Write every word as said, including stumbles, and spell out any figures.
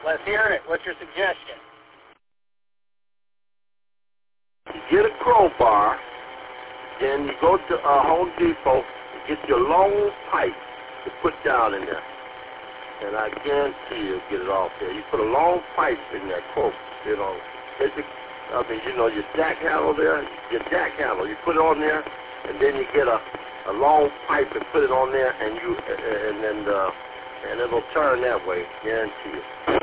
Let's hear it. What's your suggestion? You get a crowbar, then you go to uh, Home Depot and get your long pipe to put down in there. And I guarantee you'll get it off there. You put a long pipe in that quote, you know. Basic, I mean, you know, your jack handle there, your jack handle, you put it on there, and then you get a, a long pipe and put it on there, and you, and then, uh, and it'll turn that way, guarantee you.